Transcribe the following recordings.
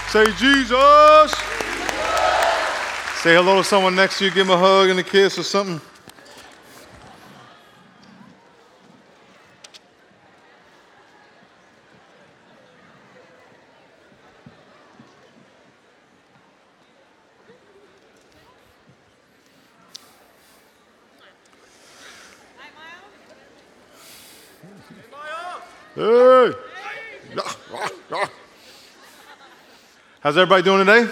Say Jesus. Say hello to someone next to you. Give them a hug and a kiss or something. Hey. How's everybody doing today?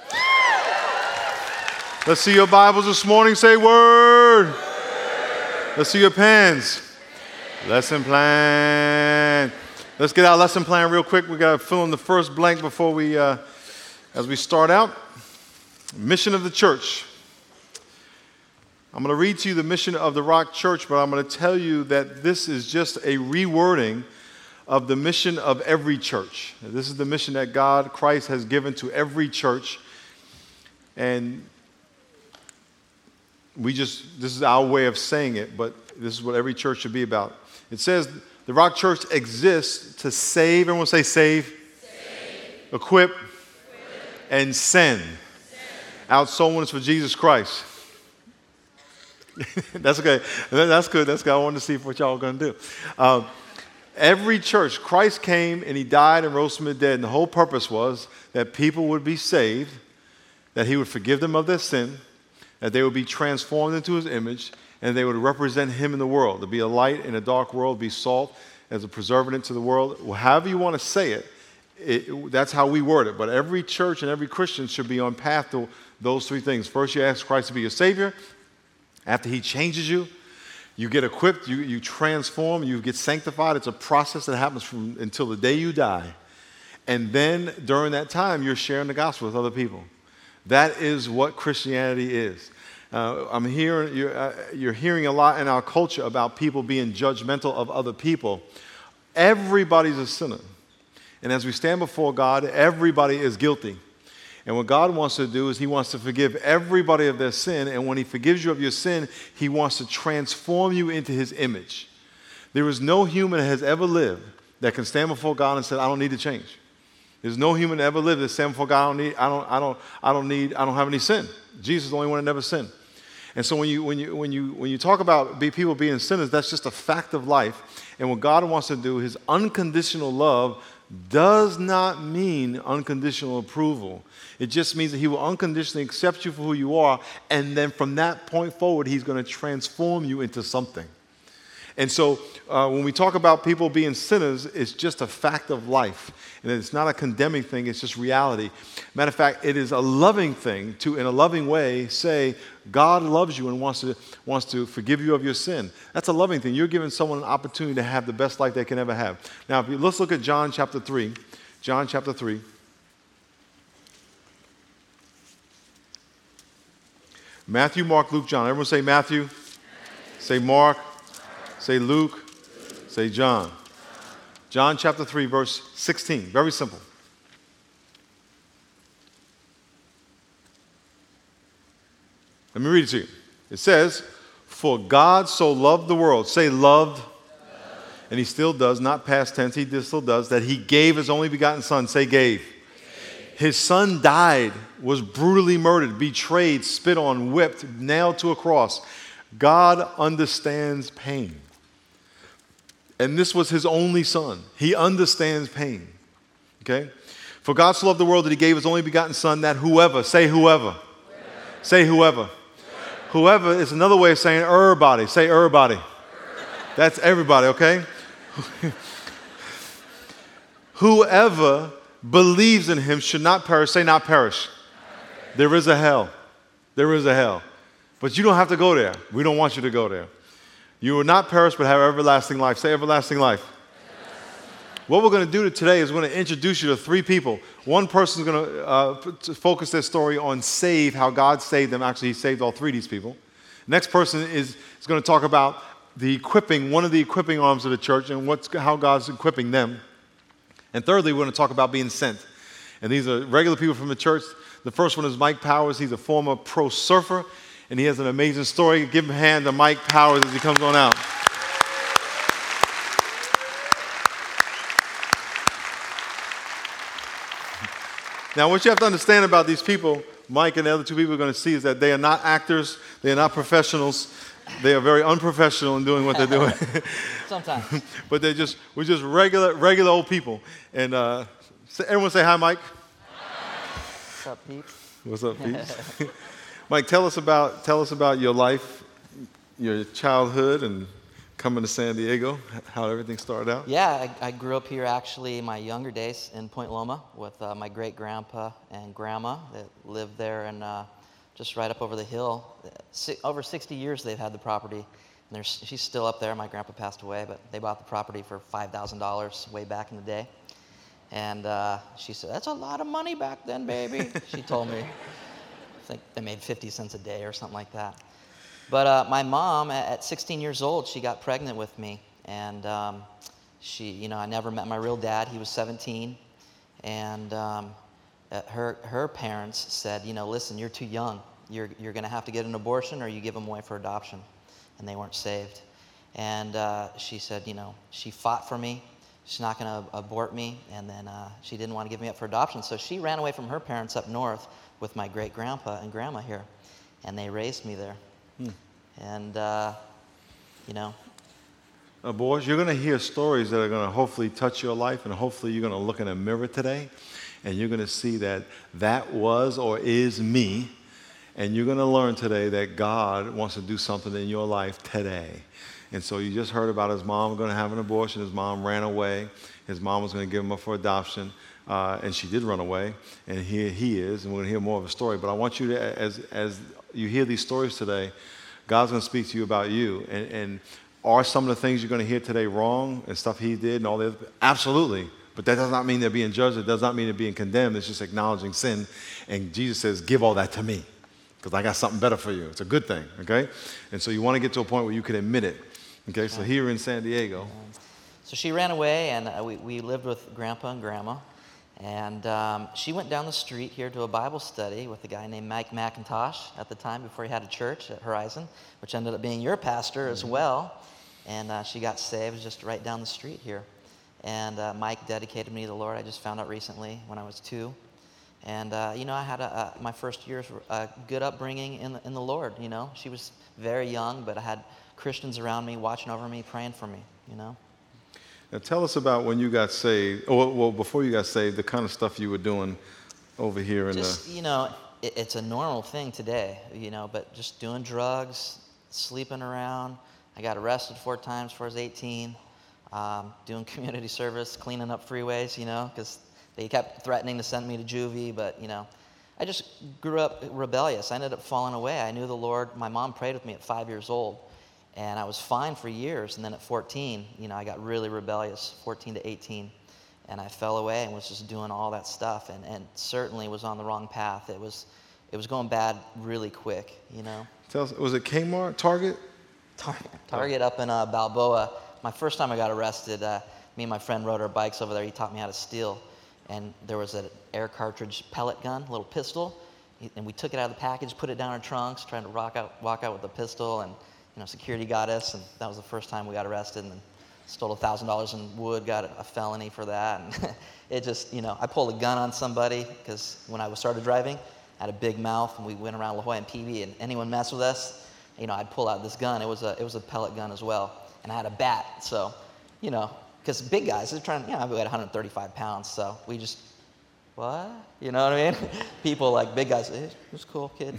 Let's see your Bibles this morning. Say word. Let's see your pens. Lesson plan. Let's get our lesson plan real quick. We got to fill in the first blank before we, as we start out. Mission of the church. I'm going to read to you the mission of the Rock Church, but I'm going to tell you that this is just a rewording of the mission of every church. This is the mission that God, Christ, has given to every church. And this is our way of saying it, but this is what every church should be about. It says the Rock Church exists to save, everyone say save, equip, and send out soul winners for Jesus Christ. That's okay. That's good. That's good. I wanted to see what y'all are going to do. Every church, Christ came and he died and rose from the dead, and the whole purpose was that people would be saved, that he would forgive them of their sin, that they would be transformed into his image, and they would represent him in the world, to be a light in a dark world, be salt as a preservative to the world. Well, however you want to say it, that's how we word it. But every church and every Christian should be on path to those three things. First, you ask Christ to be your Savior. After he changes you, you get equipped, you transform, you get sanctified. It's a process that happens until the day you die. And then during that time, you're sharing the gospel with other people. That is what Christianity is. You're hearing a lot in our culture about people being judgmental of other people. Everybody's a sinner. And as we stand before God, everybody is guilty. And what God wants to do is he wants to forgive everybody of their sin. And when he forgives you of your sin, he wants to transform you into his image. There is no human that has ever lived that can stand before God and say, I don't need to change. There's no human that ever lived that stand before God, I don't have any sin. Jesus is the only one that never sinned. And so when you talk about people being sinners, that's just a fact of life. And what God wants to do, his unconditional love does not mean unconditional approval. It just means that he will unconditionally accept you for who you are, and then from that point forward, he's going to transform you into something. And so when we talk about people being sinners, it's just a fact of life. And it's not a condemning thing, it's just reality. Matter of fact, it is a loving thing to, in a loving way, say, God loves you and wants to forgive you of your sin. That's a loving thing. You're giving someone an opportunity to have the best life they can ever have. Now, let's look at John chapter 3. John chapter 3. Matthew, Mark, Luke, John. Everyone say Matthew. Say Mark. Say Luke. Say John. John chapter 3, verse 16. Very simple. Let me read it to you. It says, for God so loved the world. Say loved. And he still does, not past tense, he still does, that he gave his only begotten son. Say gave. His son died, was brutally murdered, betrayed, spit on, whipped, nailed to a cross. God understands pain. And this was his only son. He understands pain. Okay? For God so loved the world that he gave his only begotten son, that whoever, say whoever. Say whoever. Whoever is another way of saying everybody. Say everybody. That's everybody, okay? Whoever believes in him should not perish. Say not perish. There is a hell. There is a hell. But you don't have to go there. We don't want you to go there. You will not perish but have everlasting life. Say everlasting life. What we're going to do today is we're going to introduce you to three people. One person is going to focus their story on save, how God saved them. Actually, he saved all three of these people. Next person is going to talk about the equipping, one of the equipping arms of the church and how God's equipping them. And thirdly, we're going to talk about being sent. And these are regular people from the church. The first one is Mike Powers. He's a former pro surfer, and he has an amazing story. Give him a hand to Mike Powers as he comes on out. Now, what you have to understand about these people, Mike and the other two people are going to see, is that they are not actors. They are not professionals. They are very unprofessional in doing what they're doing. Sometimes. But we're just regular old people. And everyone say hi, Mike. What's up, peeps? What's up, peeps? Mike, tell us about your life, your childhood, and coming to San Diego, how everything started out. Yeah, I grew up here actually in my younger days in Point Loma with my great-grandpa and grandma that lived there and just right up over the hill. Over 60 years they've had the property. And she's still up there. My grandpa passed away, but they bought the property for $5,000 way back in the day. And she said, "That's a lot of money back then, baby." She told me. I think they made 50 cents a day or something like that. But my mom, at 16 years old, she got pregnant with me. And I never met my real dad. He was 17. And her parents said, listen, you're too young. You're going to have to get an abortion or you give them away for adoption. And they weren't saved. And she said, she fought for me. She's not going to abort me. And then she didn't want to give me up for adoption. So she ran away from her parents up north with my great-grandpa and grandma here. And they raised me there. And, boys, you're going to hear stories that are going to hopefully touch your life, and hopefully you're going to look in a mirror today, and you're going to see that was or is me, and you're going to learn today that God wants to do something in your life today. And so you just heard about his mom going to have an abortion. His mom ran away. His mom was going to give him up for adoption, and she did run away, and here he is, and we're going to hear more of a story. But I want you to, as you hear these stories today, God's going to speak to you about you. And are some of the things you're going to hear today wrong and stuff he did and all the other? Absolutely. But that does not mean they're being judged. It does not mean they're being condemned. It's just acknowledging sin. And Jesus says, give all that to me because I got something better for you. It's a good thing, okay? And so you want to get to a point where you can admit it. Okay, so here in San Diego. So she ran away, and we lived with Grandpa and Grandma. And she went down the street here to a Bible study with a guy named Mike McIntosh at the time before he had a church at Horizon, which ended up being your pastor as well. And she got saved just right down the street here. And Mike dedicated me to the Lord. I just found out recently when I was 2. And, I had my first year's good upbringing in the Lord, She was very young, but I had Christians around me, watching over me, praying for me, Now tell us about when you got saved, well, before you got saved, the kind of stuff you were doing over here in it's a normal thing today, but just doing drugs, sleeping around. I got arrested 4 times before I was 18, doing community service, cleaning up freeways, because they kept threatening to send me to juvie, but, I just grew up rebellious. I ended up falling away. I knew the Lord. My mom prayed with me at 5 years old. And I was fine for years, and then at 14, I got really rebellious, 14 to 18, and I fell away and was just doing all that stuff, and certainly was on the wrong path. It was going bad really quick, Tell us, was it Kmart, Target? Target up in Balboa. My first time I got arrested, me and my friend rode our bikes over there. He taught me how to steal, and there was an air cartridge pellet gun, a little pistol, and we took it out of the package, put it down our trunks, trying to walk out with the pistol, and security got us, and that was the first time we got arrested, and then stole $1,000 in wood, got a felony for that, and it just, I pulled a gun on somebody, because when I started driving, I had a big mouth, and we went around La Jolla and PV, and anyone messed with us, I'd pull out this gun. It was a pellet gun as well, and I had a bat, so, because big guys, they're trying, I weighed 135 pounds, so we just, what? You know what I mean? People like big guys, hey, it's cool, kid,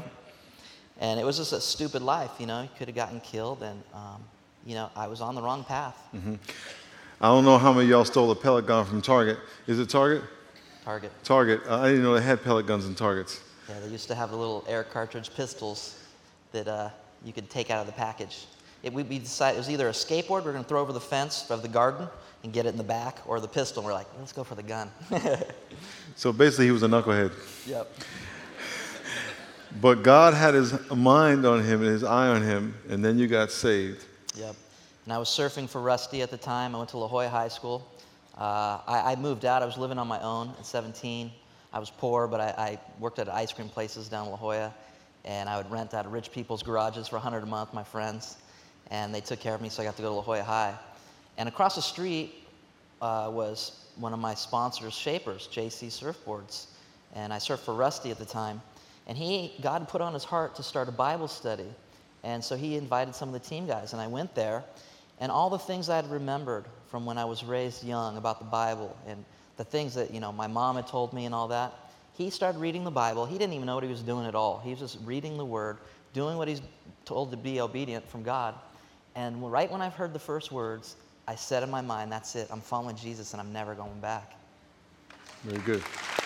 And it was just a stupid life, He could have gotten killed, and, I was on the wrong path. Mm-hmm. I don't know how many of y'all stole a pellet gun from Target. Is it Target? Target. Target. I didn't know they had pellet guns in Targets. Yeah, they used to have the little air cartridge pistols that you could take out of the package. We decided it was either a skateboard we're going to throw over the fence of the garden and get it in the back, or the pistol. We're like, let's go for the gun. So basically he was a knucklehead. Yep. But God had his mind on him and his eye on him, and then you got saved. Yep. And I was surfing for Rusty at the time. I went to La Jolla High School. I moved out. I was living on my own at 17. I was poor, but I worked at ice cream places down in La Jolla, and I would rent out of rich people's garages for $100 a month, my friends, and they took care of me, so I got to go to La Jolla High. And across the street was one of my sponsors, Shapers, JC Surfboards. and I surfed for Rusty at the time. And God put on his heart to start a Bible study. And so he invited some of the team guys, and I went there. And all the things I had remembered from when I was raised young about the Bible and the things that, my mom had told me and all that, he started reading the Bible. He didn't even know what he was doing at all. He was just reading the Word, doing what he's told to be obedient from God. And right when I've heard the first words, I said in my mind, that's it. I'm following Jesus, and I'm never going back. Very good.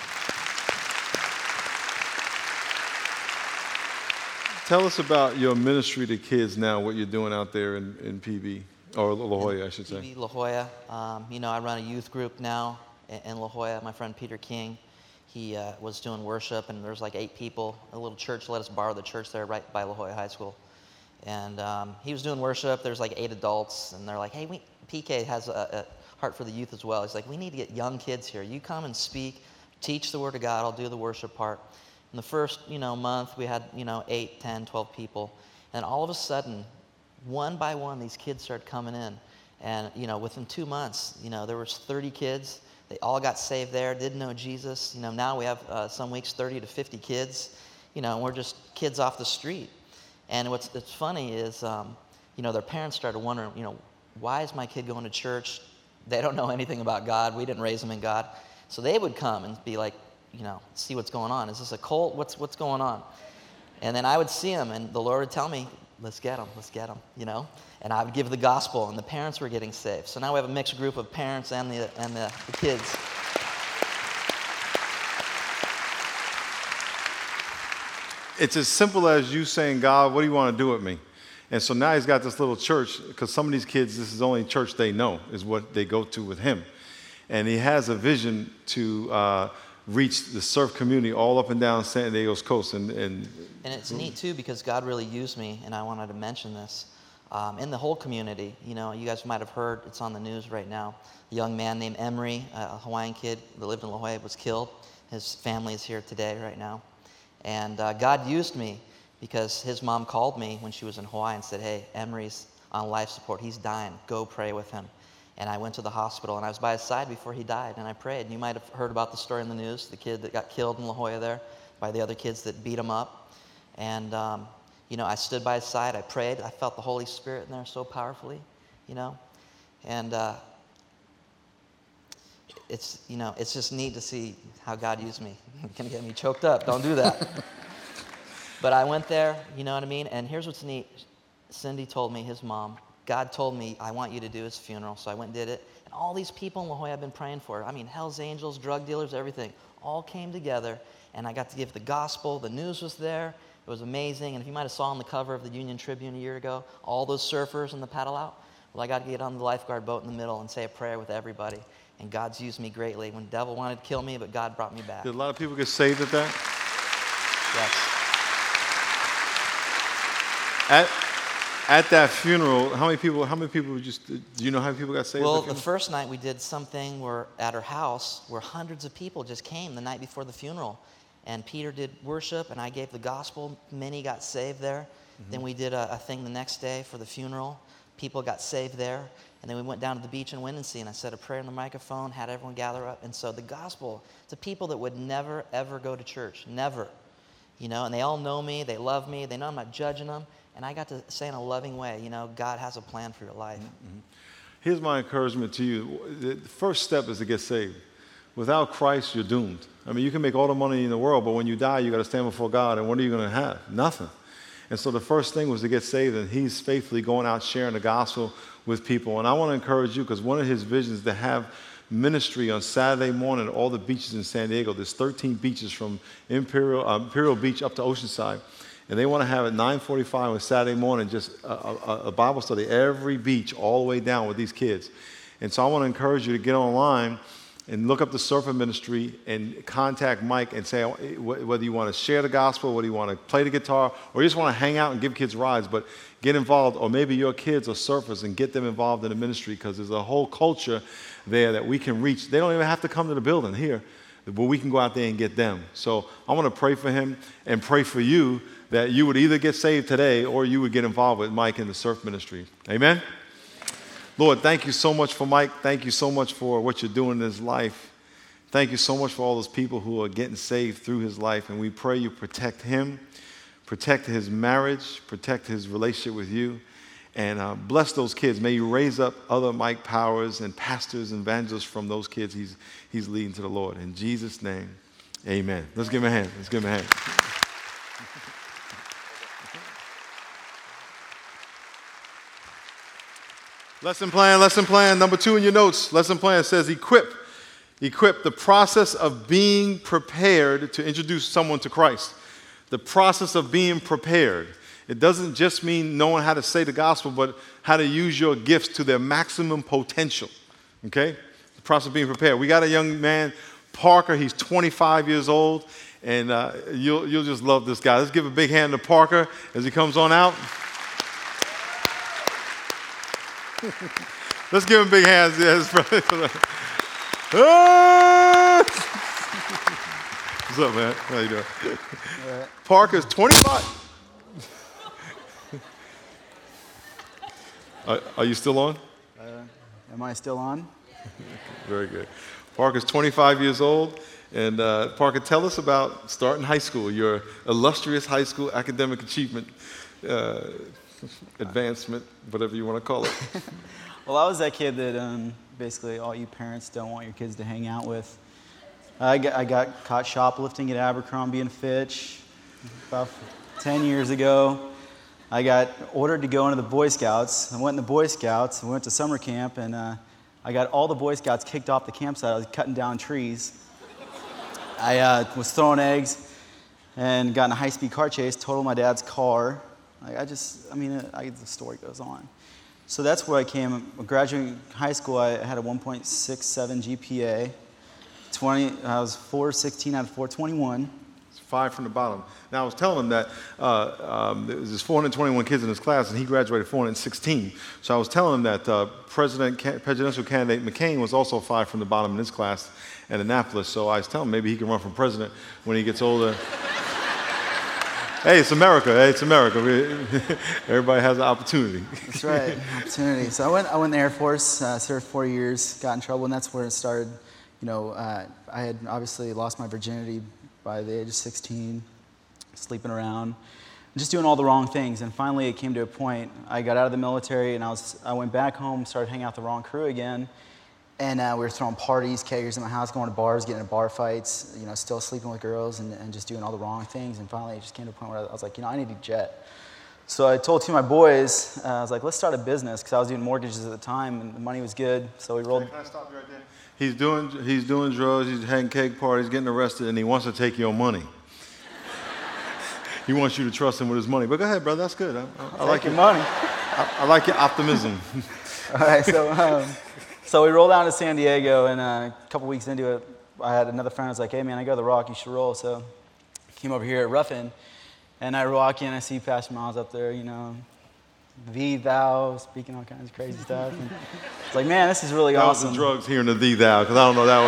Tell us about your ministry to kids now, what you're doing out there in PB, or La Jolla, I should say. PB La Jolla. I run a youth group now in La Jolla. My friend Peter King, he was doing worship, and there's like 8 people. A little church let us borrow the church there right by La Jolla High School. And he was doing worship. There's like 8 adults, and they're like, hey, PK has a heart for the youth as well. He's like, we need to get young kids here. You come and speak, teach the Word of God. I'll do the worship part. In the first, month, we had, 8, 10, 12 people. And all of a sudden, one by one, these kids started coming in. And, within 2 months, there was 30 kids. They all got saved there, didn't know Jesus. Now we have some weeks 30 to 50 kids. And we're just kids off the street. And what's funny is, their parents started wondering, why is my kid going to church? They don't know anything about God. We didn't raise them in God. So they would come and be like, see what's going on. Is this a cult? What's going on? And then I would see them, and the Lord would tell me, let's get them, And I would give the gospel, and the parents were getting saved. So now we have a mixed group of parents and the kids. It's as simple as you saying, God, what do you want to do with me? And so now he's got this little church, because some of these kids, this is the only church they know, is what they go to with him. And he has a vision to reach the surf community all up and down San Diego's coast. And it's neat, too, because God really used me, and I wanted to mention this. In the whole community, you guys might have heard, it's on the news right now, a young man named Emery, a Hawaiian kid that lived in La Jolla, was killed. His family is here today, right now. And God used me because his mom called me when she was in Hawaii and said, hey, Emery's on life support. He's dying. Go pray with him. And I went to the hospital, and I was by his side before he died, and I prayed. And you might have heard about the story in the news, the kid that got killed in La Jolla there by the other kids that beat him up. And, I stood by his side. I prayed. I felt the Holy Spirit in there so powerfully, And it's just neat to see how God used me. You're going to get me choked up. Don't do that. But I went there, you know what I mean? And here's what's neat. Cindy told me, his mom, God told me, I want you to do his funeral. So I went and did it. And all these people in La Jolla I've been praying for, Hells Angels, drug dealers, everything, all came together. And I got to give the gospel. The news was there. It was amazing. And if you might have saw on the cover of the Union Tribune a year ago, all those surfers in the paddle out, well, I got to get on the lifeguard boat in the middle and say a prayer with everybody. And God's used me greatly. When the devil wanted to kill me, but God brought me back. Did a lot of people get saved at that? Yes. At that funeral, how many people do you know how many people got saved? Well, the first night we did something at her house where hundreds of people just came the night before the funeral. And Peter did worship, and I gave the gospel. Many got saved there. Mm-hmm. Then we did a thing the next day for the funeral. People got saved there. And then we went down to the beach in Windansea, and I said a prayer in the microphone, had everyone gather up. And so the gospel to people that would never, ever go to church, never. And they all know me, they love me, they know I'm not judging them. And I got to say in a loving way, God has a plan for your life. Mm-hmm. Here's my encouragement to you. The first step is to get saved. Without Christ, you're doomed. You can make all the money in the world, but when you die, you got to stand before God, and what are you going to have? Nothing. And so the first thing was to get saved, and he's faithfully going out sharing the gospel with people. And I want to encourage you, because one of his visions is to have ministry on Saturday morning at all the beaches in San Diego. There's 13 beaches from Imperial Beach up to Oceanside. And they want to have at 9:45 on Saturday morning just a Bible study, every beach all the way down with these kids. And so I want to encourage you to get online and look up the Surfer Ministry and contact Mike and say whether you want to share the gospel, whether you want to play the guitar, or you just want to hang out and give kids rides. But get involved, or maybe your kids are surfers, and get them involved in the ministry, because there's a whole culture there that we can reach. They don't even have to come to the building here, but we can go out there and get them. So I want to pray for him and pray for you that you would either get saved today or you would get involved with Mike in the surf ministry. Amen? Lord, thank you so much for Mike. Thank you so much for what you're doing in his life. Thank you so much for all those people who are getting saved through his life. And we pray you protect him, protect his marriage, protect his relationship with you. And bless those kids. May you raise up other Mike Powers and pastors and evangelists from those kids he's leading to the Lord. In Jesus' name, amen. Let's give him a hand. Let's give him a hand. Lesson plan. Number 2 in your notes. Lesson plan says equip. Equip, the process of being prepared to introduce someone to Christ. The process of being prepared. It doesn't just mean knowing how to say the gospel, but how to use your gifts to their maximum potential. Okay? The process of being prepared. We got a young man, Parker. He's 25 years old, and you'll just love this guy. Let's give a big hand to Parker as he comes on out. Let's give him big hands. Yes. What's up, man? How you doing? Right. Parker's 25. Are you still on? Am I still on? Very good. Parker's 25 years old. And Parker, tell us about starting high school, your illustrious high school academic achievement, advancement, whatever you want to call it. Well, I was that kid that basically all you parents don't want your kids to hang out with. I got caught shoplifting at Abercrombie and Fitch about 10 years ago. I got ordered to go into the Boy Scouts. I went in the Boy Scouts. I went to summer camp, and I got all the Boy Scouts kicked off the campsite. I was cutting down trees. I was throwing eggs and got in a high-speed car chase, totaled my dad's car. The story goes on. So that's where I came. Graduating high school, I had a 1.67 GPA. I was 416 out of 421. It's 5 from the bottom. Now, I was telling him that there was 421 kids in his class, and he graduated 416. So I was telling him that presidential candidate McCain was also 5 from the bottom in his class at Annapolis. So I was telling him maybe he can run for president when he gets older. Hey, it's America. Everybody has an opportunity. That's right, opportunity. So I went in the Air Force, served 4 years, got in trouble, and that's where it started. I had obviously lost my virginity by the age of 16, sleeping around, just doing all the wrong things. And finally, it came to a point. I got out of the military, and I went back home, started hanging out with the wrong crew again. And we were throwing parties, keggers in my house, going to bars, getting into bar fights, still sleeping with girls and just doing all the wrong things. And finally, it just came to a point where I was like, I need a jet. So I told 2 of my boys, I was like, let's start a business, because I was doing mortgages at the time, and the money was good. So we rolled. Can I stop you right there? He's doing drugs, he's having cake parties, getting arrested, and he wants to take your money. He wants you to trust him with his money. But go ahead, brother, that's good. I like your money. I like your optimism. All right, so we rolled down to San Diego, and a couple weeks into it, I had another friend who was like, hey, man, I go to the Rock, you should roll. So I came over here at Ruffin, and I walk in, I see Pastor Miles up there, thee, thou, speaking all kinds of crazy stuff. And it's like, man, this is really awesome. That was the drugs hearing the thee, thou, because I don't know, that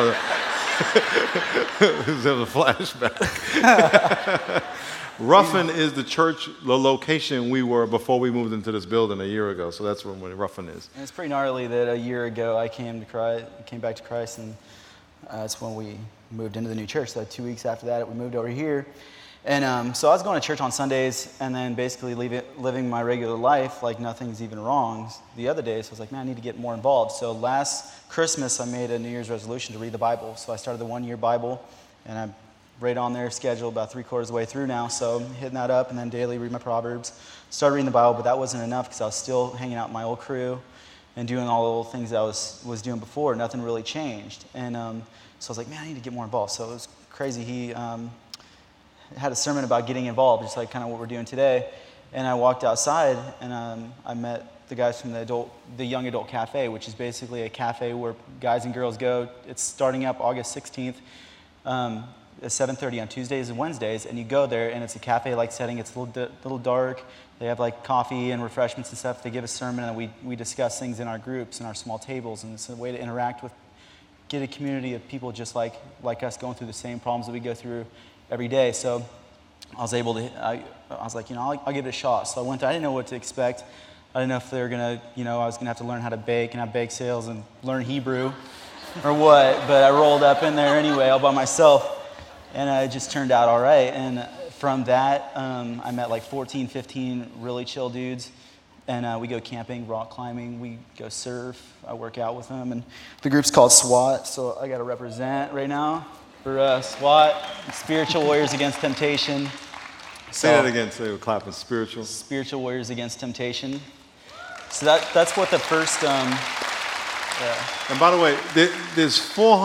was a flashback. Ruffin is the church, the location we were before we moved into this building a year ago. So that's when Ruffin is. And it's pretty gnarly that a year ago I came back to Christ, and that's when we moved into the new church. So 2 weeks after that, we moved over here. And so I was going to church on Sundays and then basically living my regular life like nothing's even wrong the other day. So I was like, man, I need to get more involved. So last Christmas, I made a New Year's resolution to read the Bible. So I started the 1-year Bible, and I'm right on their schedule, about 3/4 of the way through now. So I'm hitting that up, and then daily read my Proverbs. Started reading the Bible, but that wasn't enough because I was still hanging out with my old crew and doing all the old things that I was doing before. Nothing really changed. And so I was like, man, I need to get more involved. So it was crazy. He had a sermon about getting involved, just like kind of what we're doing today. And I walked outside, and I met the guys from the Young Adult Cafe, which is basically a cafe where guys and girls go. It's starting up August 16th. At 7:30 on Tuesdays and Wednesdays, and you go there, and it's a cafe-like setting. It's a little dark. They have like coffee and refreshments and stuff. They give a sermon, and we discuss things in our groups and our small tables, and it's a way to interact with, get a community of people just like us going through the same problems that we go through every day. So I was able to. I was like, I'll give it a shot. So I went there. I didn't know what to expect. I didn't know if they were gonna, I was gonna have to learn how to bake and have bake sales and learn Hebrew. or what, but I rolled up in there anyway all by myself, and it just turned out all right. And from that, I met like 14, 15 really chill dudes, and we go camping, rock climbing, we go surf, I work out with them, and the group's called SWAT, so I got to represent right now for SWAT, Spiritual Warriors Against Temptation. Say that again, say we're clapping, spiritual. Spiritual Warriors Against Temptation. So that's what the first, yeah. And by the way, there's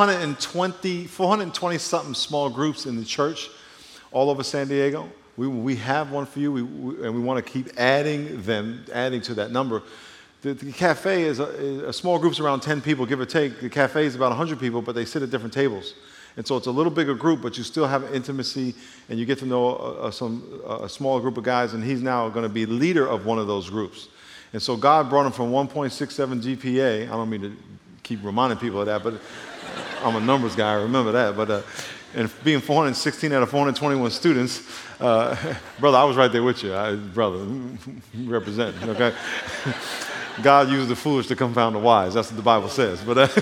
420 something small groups in the church all over San Diego. We have one for you, and we want to keep adding to that number. The cafe is a small group's around 10 people, give or take. The cafe is about 100 people, but they sit at different tables. And so it's a little bigger group, but you still have intimacy, and you get to know a small group of guys, and he's now going to be leader of one of those groups. And so God brought him from 1.67 GPA. I don't mean to keep reminding people of that, but I'm a numbers guy, I remember that. But and being 416 out of 421 students, brother, I was right there with you. Brother, represent, okay? God used the foolish to confound the wise. That's what the Bible says.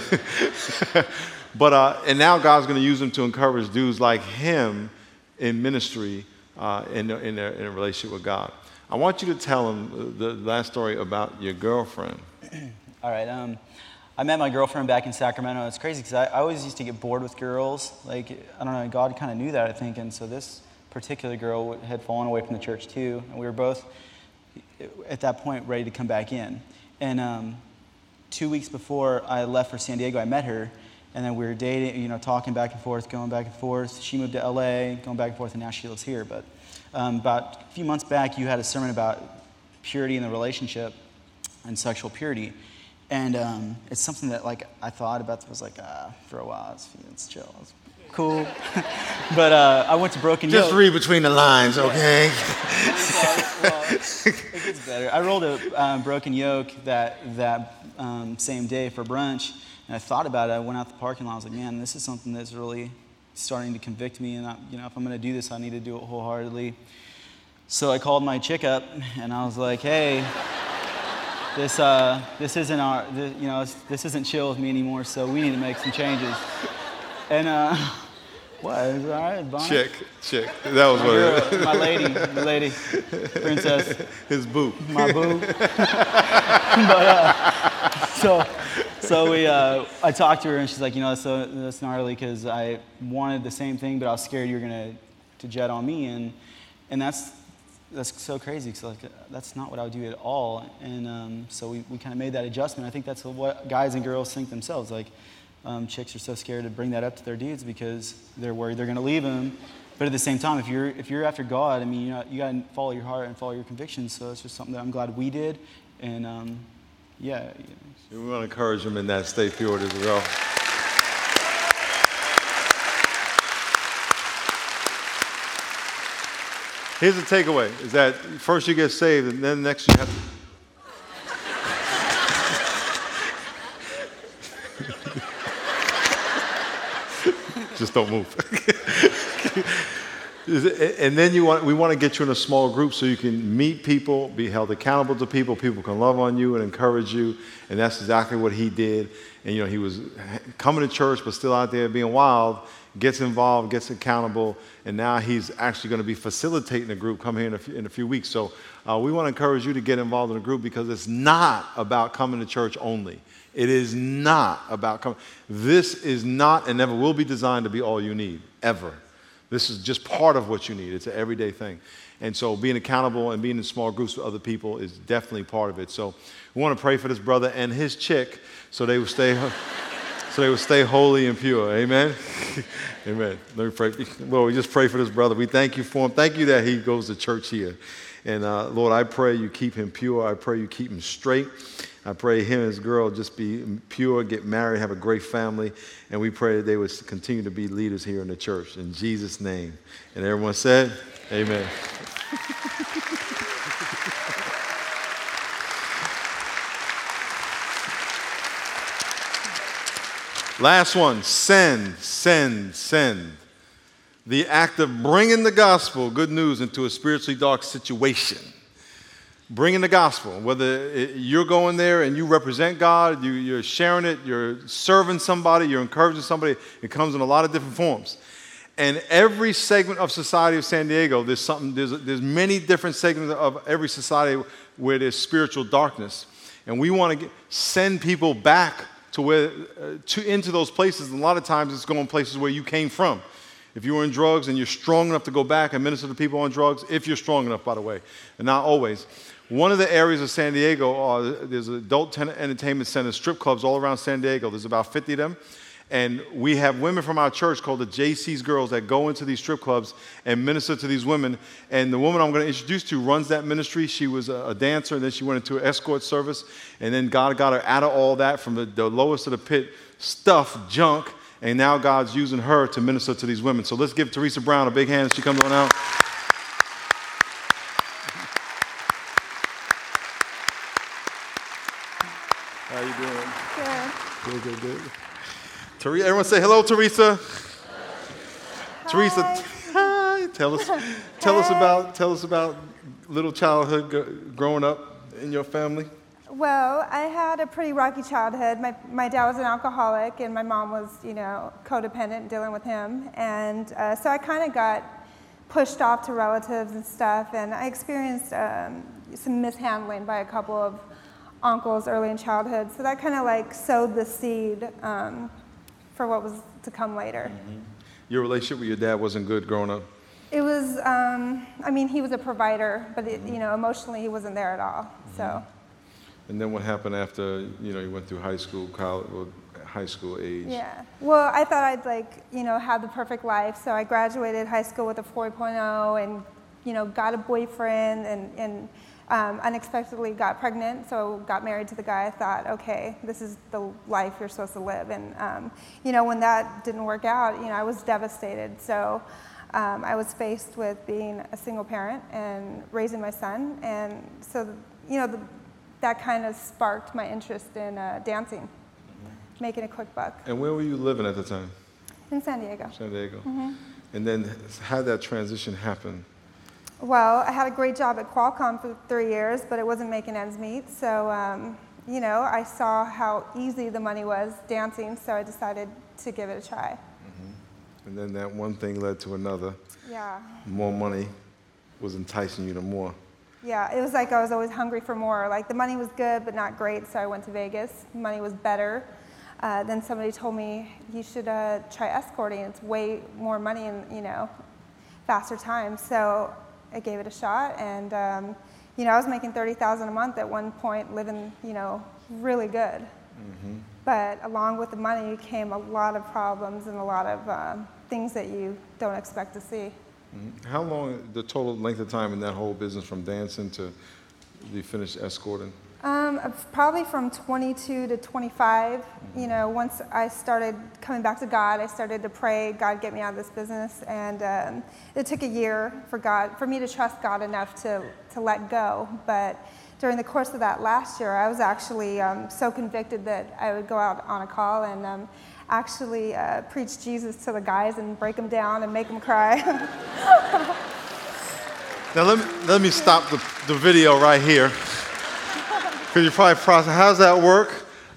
And now God's going to use him to encourage dudes like him in ministry, in a relationship with God. I want you to tell him the last story about your girlfriend. All right. I met my girlfriend back in Sacramento. It's crazy because I always used to get bored with girls. Like, I don't know, God kind of knew that, I think. And so this particular girl had fallen away from the church too. And we were both, at that point, ready to come back in. And 2 weeks before I left for San Diego, I met her. And then we were dating, talking back and forth, going back and forth. She moved to LA, going back and forth, and now she lives here. But about a few months back, you had a sermon about purity in the relationship and sexual purity. And it's something that, I thought about, was for a while, it's chill, it's cool. But I went to Broken Yoke. Just read between the lines, okay? Well, it gets better. I rolled a Broken Yoke that same day for brunch, and I thought about it. I went out the parking lot. I was like, man, this is something that's really starting to convict me, and if I'm going to do this, I need to do it wholeheartedly. So I called my chick up, and I was like, hey, this isn't chill with me anymore, so we need to make some changes. And what? Is it all right, Bonnie? Chick. That was what it was. My lady, princess. His boo. My boo. So I talked to her, and she's like, that's gnarly because I wanted the same thing, but I was scared you were going to jet on me, and that's so crazy because that's not what I would do at all. And so we kind of made that adjustment. I think that's what guys and girls think themselves. Chicks are so scared to bring that up to their dudes because they're worried they're going to leave them. But at the same time, if you're after God, you got to follow your heart and follow your convictions. So it's just something that I'm glad we did. And yeah. We want to encourage them in that. Stay pure as well. Here's the takeaway, is that first you get saved, and then next you have to... Just don't move. And then we want to get you in a small group so you can meet people, be held accountable to people. People can love on you and encourage you, and that's exactly what he did. And he was coming to church but still out there being wild, gets involved, gets accountable, and now he's actually going to be facilitating a group come here in a few weeks. So we want to encourage you to get involved in a group because it's not about coming to church only. It is not about coming. This is not and never will be designed to be all you need, ever. This is just part of what you need. It's an everyday thing. And so being accountable and being in small groups with other people is definitely part of it. So we want to pray for this brother and his chick so they would stay holy and pure. Amen? Amen. Let me pray. Lord, we just pray for this brother. We thank you for him. Thank you that he goes to church here. And Lord, I pray you keep him pure. I pray you keep him straight. I pray him and his girl just be pure, get married, have a great family. And we pray that they would continue to be leaders here in the church. In Jesus' name. And everyone said, amen. Last one, send. The act of bringing the gospel, good news, into a spiritually dark situation. bringing the gospel, whether you're going there and you represent God, you're sharing it, you're serving somebody, you're encouraging somebody. It comes in a lot of different forms. And every segment of society of San Diego, there's many different segments of every society where there's spiritual darkness. And we want to send people back into those places. And a lot of times it's going places where you came from. If you were in drugs and you're strong enough to go back and minister to people on drugs, if you're strong enough, by the way, and not always. One of the areas of San Diego, there's adult entertainment centers, strip clubs all around San Diego. There's about 50 of them. And we have women from our church called the JC's Girls that go into these strip clubs and minister to these women. And the woman I'm going to introduce to runs that ministry. She was a dancer, and then she went into an escort service. And then God got her out of all that from the lowest of the pit, stuff, junk. And now God's using her to minister to these women. So let's give Teresa Brown a big hand as she comes on out. How you doing? Good. Good. Teresa, everyone say hello, Teresa. Hi. Teresa, hi. Tell us about little childhood growing up in your family. Well, I had a pretty rocky childhood. My dad was an alcoholic, and my mom was, codependent and dealing with him. And so I kind of got pushed off to relatives and stuff, and I experienced some mishandling by a couple of uncles early in childhood. So that kind of like sowed the seed for what was to come later. Mm-hmm. Your relationship with your dad wasn't good growing up? It was, he was a provider, but emotionally he wasn't there at all, Mm-hmm. so. And then what happened after, you went through high school, college, or high school age? Yeah. Well, I thought I'd have the perfect life. So I graduated high school with a 4.0 and, got a boyfriend and unexpectedly got pregnant. So got married to the guy. I thought, okay, this is the life you're supposed to live. And, when that didn't work out, I was devastated. So I was faced with being a single parent and raising my son. And so, that kind of sparked my interest in dancing, making a quick buck. And where were you living at the time? In San Diego. San Diego. Mm-hmm. And then how did that transition happen? Well, I had a great job at Qualcomm for 3 years, but it wasn't making ends meet. So, I saw how easy the money was dancing, so I decided to give it a try. Mm-hmm. And then that one thing led to another. Yeah. More money was enticing you to more. Yeah, it was like I was always hungry for more. Like the money was good, but not great, so I went to Vegas. Money was better. Then somebody told me, you should try escorting. It's way more money and, faster time. So I gave it a shot, and, I was making $30,000 a month at one point, living, really good. Mm-hmm. But along with the money came a lot of problems and a lot of things that you don't expect to see. How long, the total length of time in that whole business from dancing to you finished escorting? Probably from 22 to 25. Mm-hmm. Once I started coming back to God, I started to pray, God, get me out of this business. And it took a year for me to trust God enough to let go. But during the course of that last year, I was actually so convicted that I would go out on a call and actually preach Jesus to the guys and break them down and make them cry. Now let me stop the video right here, because you're probably processing, how does that work?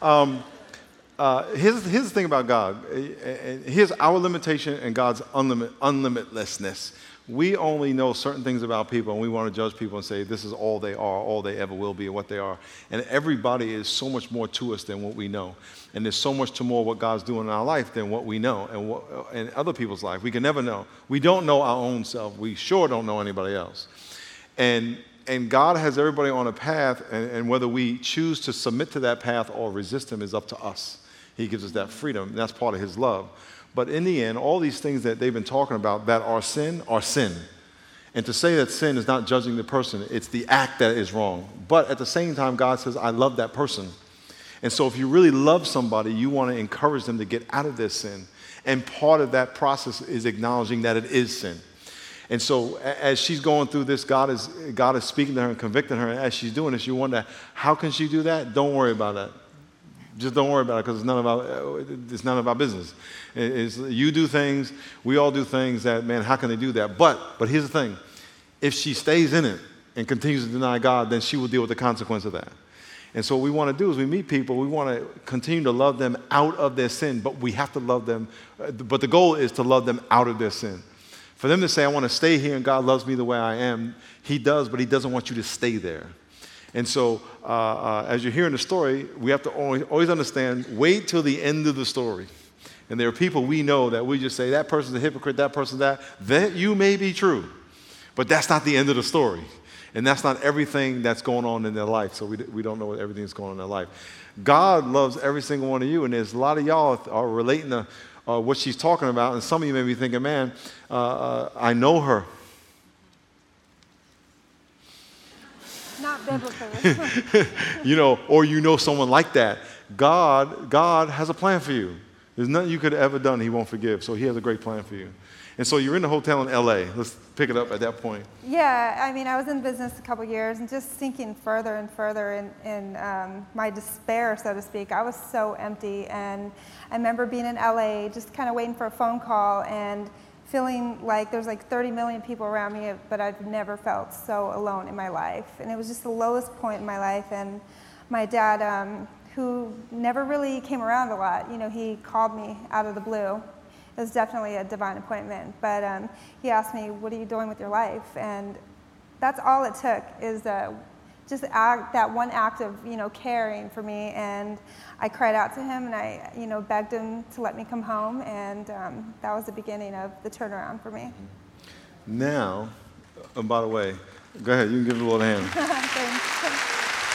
Here's the thing about God. Here's our limitation and God's unlimitlessness. We only know certain things about people, and we want to judge people and say this is all they are, all they ever will be, and what they are. And everybody is so much more to us than what we know. And there's so much to more what God's doing in our life than what we know and what in other people's life. We can never know. We don't know our own self. We sure don't know anybody else. And God has everybody on a path, and whether we choose to submit to that path or resist him is up to us. He gives us that freedom, and that's part of his love. But in the end, all these things that they've been talking about that are sin. And to say that sin is not judging the person, it's the act that is wrong. But at the same time, God says, I love that person. And so if you really love somebody, you want to encourage them to get out of their sin. And part of that process is acknowledging that it is sin. And so as she's going through this, God is speaking to her and convicting her. And as she's doing this, you wonder, how can she do that? Don't worry about that. Just don't worry about it, because it's none of our business. You do things, we all do things that, man, how can they do that? But here's the thing. If she stays in it and continues to deny God, then she will deal with the consequence of that. And so what we want to do is we meet people, we want to continue to love them out of their sin, but we have to love them, but the goal is to love them out of their sin. For them to say, I want to stay here and God loves me the way I am, He does, but He doesn't want you to stay there. And so as you're hearing the story, we have to always understand, wait till the end of the story. And there are people we know that we just say, that person's a hypocrite, that person's that you may be true, but that's not the end of the story. And that's not everything that's going on in their life, so we don't know what everything that's going on in their life. God loves every single one of you, and there's a lot of y'all are relating to what she's talking about, and some of you may be thinking, man, I know her. Not biblically. Or you know someone like that. God has a plan for you. There's nothing you could have ever done He won't forgive, so He has a great plan for you. And so you're in the hotel in L.A. Let's pick it up at that point. Yeah, I mean, I was in business a couple years and just sinking further and further in my despair, so to speak. I was so empty, and I remember being in LA, just kind of waiting for a phone call and feeling like there's like 30 million people around me, but I've never felt so alone in my life. And it was just the lowest point in my life. And my dad, who never really came around a lot, he called me out of the blue. It was definitely a divine appointment, but he asked me, what are you doing with your life? And that's all it took, is just that one act of, caring for me. And I cried out to him, and I, begged him to let me come home, and that was the beginning of the turnaround for me. Now, by the way, go ahead, you can give the Lord a hand. Thanks.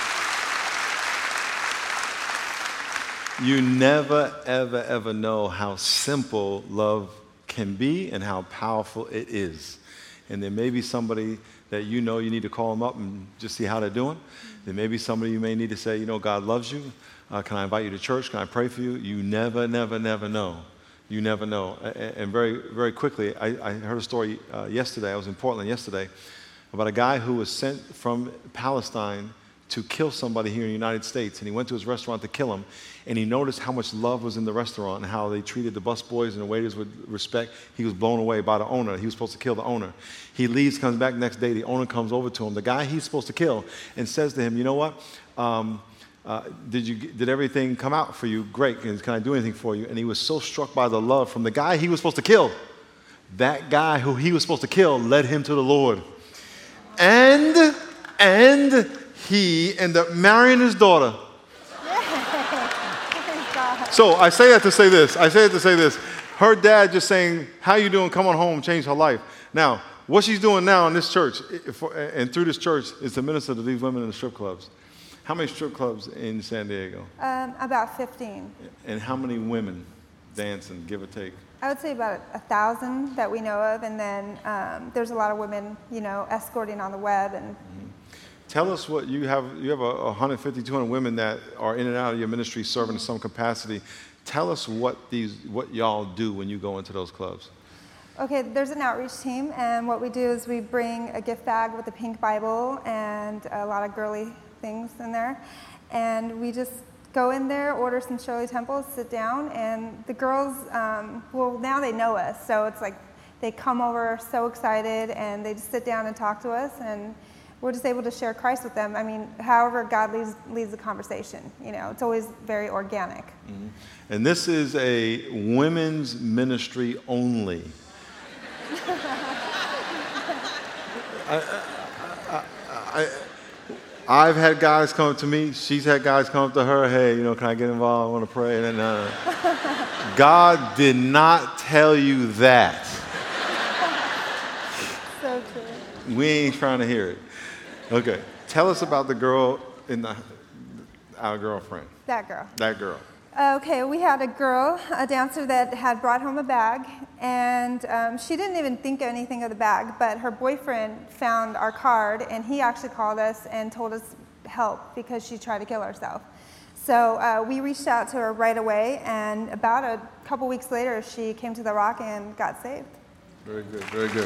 You never, ever, ever know how simple love can be and how powerful it is. And there may be somebody that you need to call them up and just see how they're doing. There may be somebody you may need to say, God loves you. Can I invite you to church? Can I pray for you? You never, never, never know. You never know. And very, very quickly, I heard a story yesterday. I was in Portland yesterday about a guy who was sent from Palestine to kill somebody here in the United States. And he went to his restaurant to kill him. And he noticed how much love was in the restaurant and how they treated the busboys and the waiters with respect. He was blown away by the owner. He was supposed to kill the owner. He leaves, comes back next day. The owner comes over to him, the guy he's supposed to kill, and says to him, you know what? Did everything come out for you? Great. Can I do anything for you? And he was so struck by the love from the guy he was supposed to kill. That guy who he was supposed to kill led him to the Lord. And he ended up marrying his daughter. So I say that to say this. Her dad just saying, how you doing? Come on home, changed her life. Now, what she's doing now in this church, and through this church, is to minister to these women in the strip clubs. How many strip clubs in San Diego? About 15. And how many women dancing, give or take? I would say about 1,000 that we know of, and then there's a lot of women, escorting on the web. And tell us what you have 150, 200 women that are in and out of your ministry serving in some capacity. Tell us what y'all do when you go into those clubs. Okay, there's an outreach team, and what we do is we bring a gift bag with a pink Bible and a lot of girly things in there, and we just go in there, order some Shirley Temples, sit down, and the girls, now they know us, so it's like they come over so excited, and they just sit down and talk to us, and we're just able to share Christ with them. I mean, however God leads the conversation, it's always very organic. Mm-hmm. And this is a women's ministry only. I've had guys come up to me. She's had guys come up to her. Hey, can I get involved? I want to pray. And then, God did not tell you that. So true. We ain't trying to hear it. Okay. Tell us about the girl our girlfriend. That girl. That girl. Okay, we had a dancer that had brought home a bag, and she didn't even think anything of the bag, but her boyfriend found our card, and he actually called us and told us help because she tried to kill herself. So we reached out to her right away, and about a couple weeks later, she came to the Rock and got saved. Very good, very good.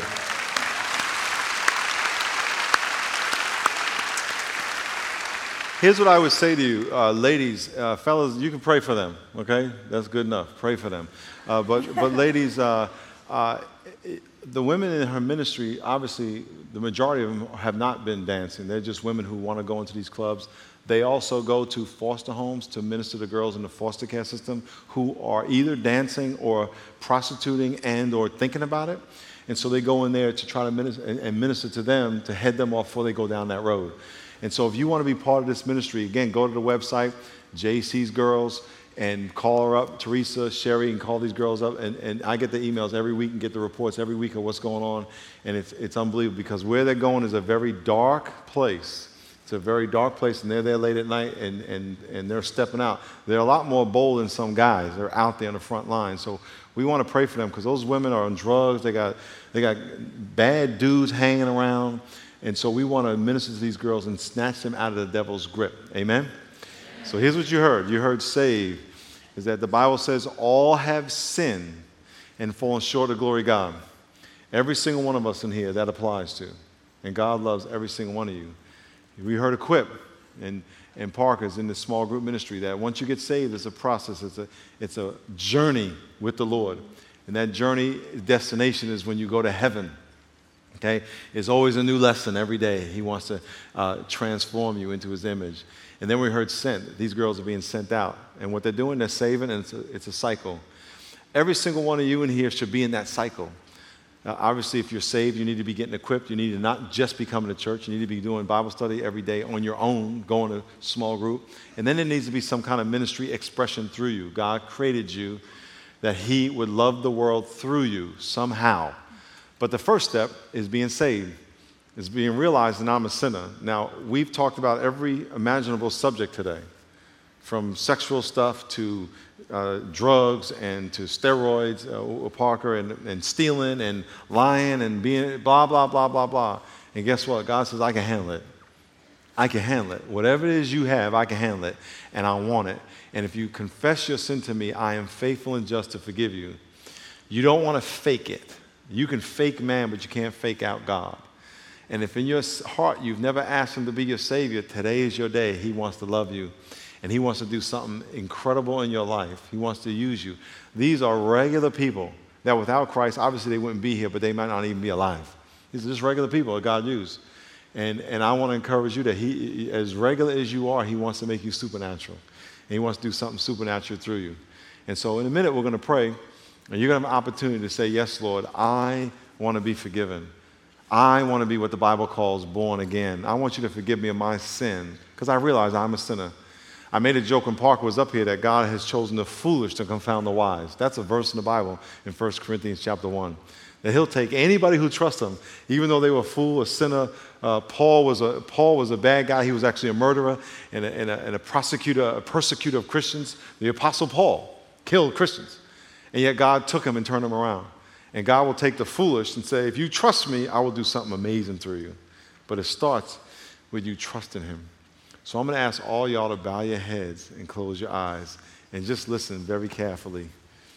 Here's what I would say to you, ladies, fellas, you can pray for them, okay? That's good enough. Pray for them. But ladies, uh, the women in her ministry, obviously, the majority of them have not been dancing. They're just women who want to go into these clubs. They also go to foster homes to minister to girls in the foster care system who are either dancing or prostituting and or thinking about it. And so they go in there to try to minister to them, to head them off before they go down that road. And so if you want to be part of this ministry, again, go to the website, JC's Girls, and call her up, Teresa, Sherry, and call these girls up. And I get the emails every week and get the reports every week of what's going on. And it's unbelievable because where they're going is a very dark place. It's a very dark place, and they're there late at night, and they're stepping out. They're a lot more bold than some guys. They're out there on the front line. So we want to pray for them because those women are on drugs. They got bad dudes hanging around. And so we want to minister to these girls and snatch them out of the devil's grip. Amen? So here's what you heard. You heard save. Is that the Bible says all have sinned and fallen short of glory of God. Every single one of us in here, that applies to. And God loves every single one of you. We heard Equip and Parker's in this small group ministry that once you get saved, it's a process. It's a journey with the Lord. And that journey, destination is when you go to heaven. Okay? It's always a new lesson every day. He wants to transform you into his image. And then we heard sent. These girls are being sent out. And what they're doing, they're saving, and it's a cycle. Every single one of you in here should be in that cycle. Obviously, if you're saved, you need to be getting equipped. You need to not just be coming to church. You need to be doing Bible study every day on your own, going to a small group. And then there needs to be some kind of ministry expression through you. God created you that he would love the world through you somehow. But the first step is being saved. Is being realized that I'm a sinner. Now, we've talked about every imaginable subject today, from sexual stuff to drugs and to steroids, Parker, and stealing and lying and being blah, blah, blah, blah, blah. And guess what? God says, I can handle it. I can handle it. Whatever it is you have, I can handle it, and I want it. And if you confess your sin to me, I am faithful and just to forgive you. You don't want to fake it. You can fake man, but you can't fake out God. And if in your heart you've never asked him to be your Savior, today is your day. He wants to love you. And he wants to do something incredible in your life. He wants to use you. These are regular people that without Christ, obviously they wouldn't be here, but they might not even be alive. These are just regular people that God used. And I want to encourage you that he, as regular as you are, he wants to make you supernatural. And he wants to do something supernatural through you. And so in a minute, we're going to pray. And you're going to have an opportunity to say, yes, Lord, I want to be forgiven. I want to be what the Bible calls born again. I want you to forgive me of my sin because I realize I'm a sinner. I made a joke when Parker was up here that God has chosen the foolish to confound the wise. That's a verse in the Bible in 1 Corinthians chapter 1. That he'll take anybody who trusts him, even though they were a fool, a sinner. Paul was a bad guy. He was actually a murderer and a persecutor of Christians. The Apostle Paul killed Christians. And yet God took him and turned him around. And God will take the foolish and say, if you trust me, I will do something amazing through you. But it starts with you trusting him. So I'm going to ask all y'all to bow your heads and close your eyes and just listen very carefully.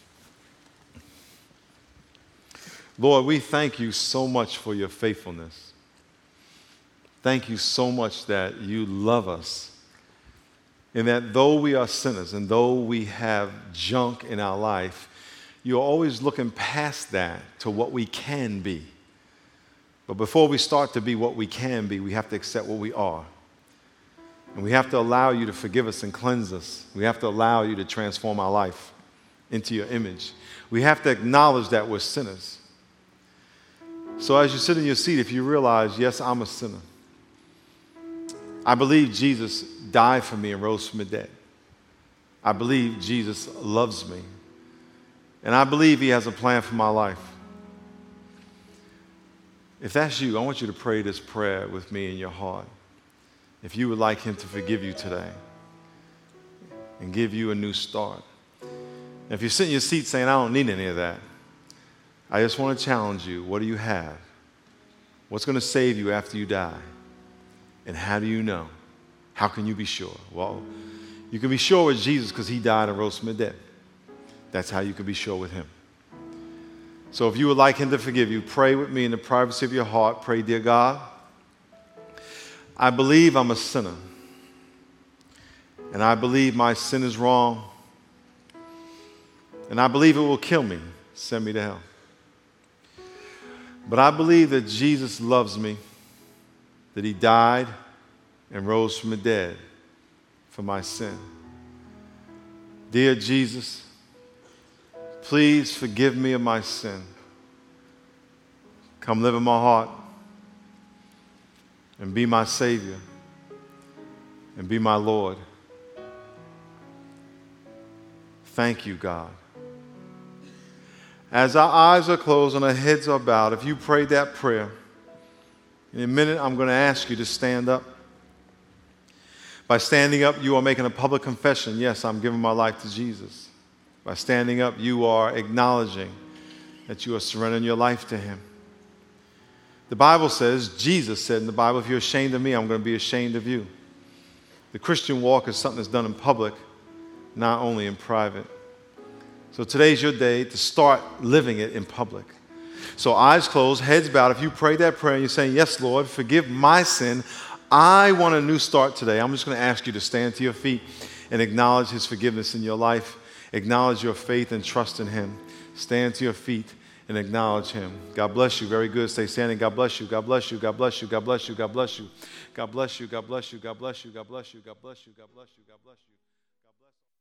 Lord, we thank you so much for your faithfulness. Thank you so much that you love us. And that though we are sinners and though we have junk in our life, you're always looking past that to what we can be. But before we start to be what we can be, we have to accept what we are. And we have to allow you to forgive us and cleanse us. We have to allow you to transform our life into your image. We have to acknowledge that we're sinners. So as you sit in your seat, if you realize, yes, I'm a sinner. I believe Jesus died for me and rose from the dead. I believe Jesus loves me. And I believe he has a plan for my life. If that's you, I want you to pray this prayer with me in your heart. If you would like him to forgive you today and give you a new start. And if you're sitting in your seat saying, I don't need any of that, I just want to challenge you. What do you have? What's going to save you after you die? And how do you know? How can you be sure? Well, you can be sure with Jesus because he died and rose from the dead. That's how you can be sure with him. So if you would like him to forgive you, pray with me in the privacy of your heart. Pray, dear God, I believe I'm a sinner. And I believe my sin is wrong. And I believe it will kill me, send me to hell. But I believe that Jesus loves me, that he died and rose from the dead for my sin. Dear Jesus, please forgive me of my sin. Come live in my heart and be my Savior and be my Lord. Thank you, God. As our eyes are closed and our heads are bowed, if you prayed that prayer, in a minute I'm going to ask you to stand up. By standing up, you are making a public confession. Yes, I'm giving my life to Jesus. By standing up, you are acknowledging that you are surrendering your life to him. The Bible says, Jesus said in the Bible, if you're ashamed of me, I'm going to be ashamed of you. The Christian walk is something that's done in public, not only in private. So today's your day to start living it in public. So eyes closed, heads bowed. If you prayed that prayer and you're saying, yes, Lord, forgive my sin, I want a new start today. I'm just going to ask you to stand to your feet and acknowledge his forgiveness in your life. Acknowledge your faith and trust in him. Stand to your feet and acknowledge him. God bless you. Very good. Stay standing. God bless you. God bless you. God bless you. God bless you. God bless you. God bless you. God bless you. God bless you. God bless you. God bless you. God bless you. God bless you.